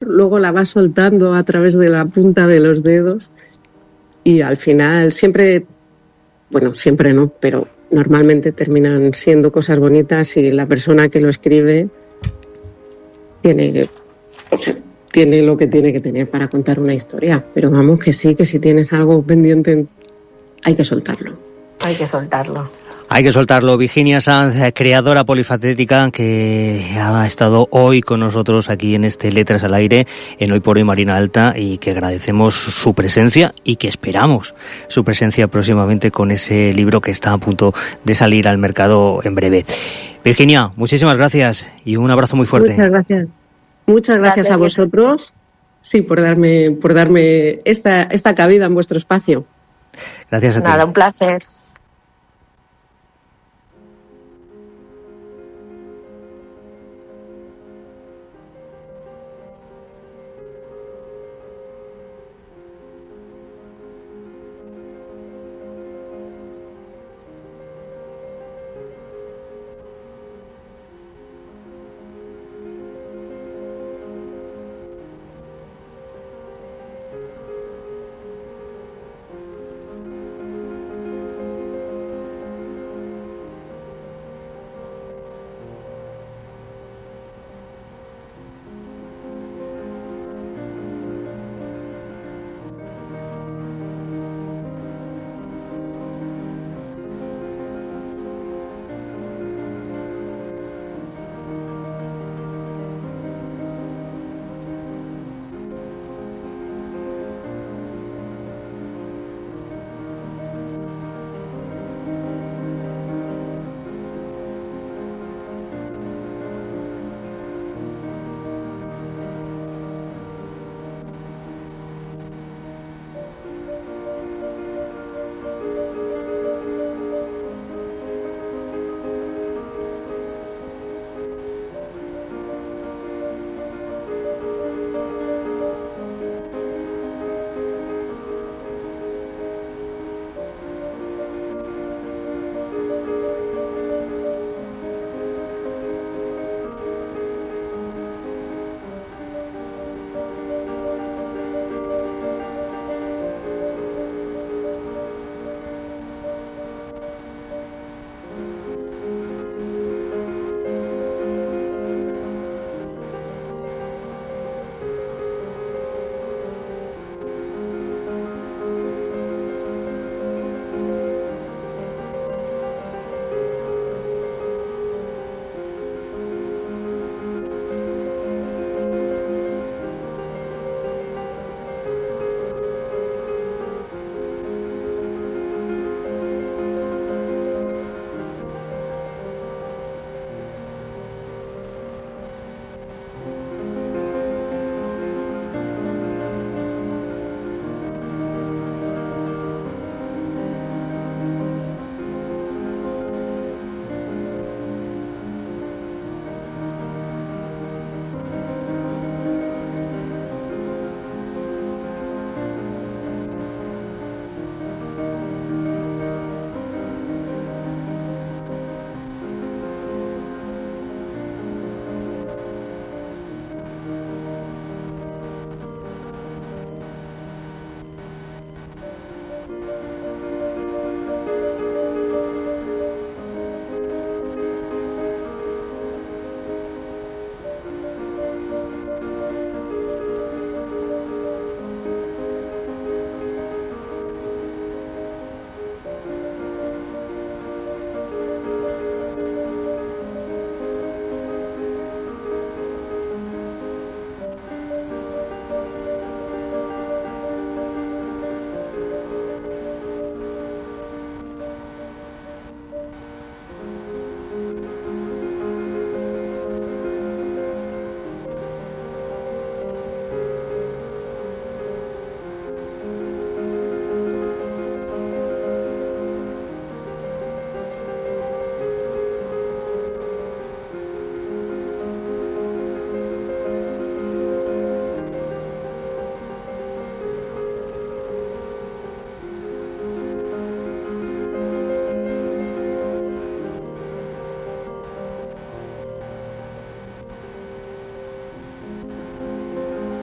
luego la vas soltando a través de la punta de los dedos y al final siempre no, pero normalmente terminan siendo cosas bonitas y la persona que lo escribe tiene lo que tiene que tener para contar una historia. Pero vamos, que sí, que si tienes algo pendiente hay que soltarlo. Hay que soltarlo. Hay que soltarlo. Virginia Sanz, creadora polifacética, que ha estado hoy con nosotros aquí en este Letras al Aire, en Hoy por Hoy Marina Alta, y que agradecemos su presencia y que esperamos su presencia próximamente con ese libro que está a punto de salir al mercado en breve. Virginia, muchísimas gracias y un abrazo muy fuerte. Muchas gracias. Muchas gracias a vosotros, sí, por darme esta cabida en vuestro espacio. Gracias a ti. Nada, un placer.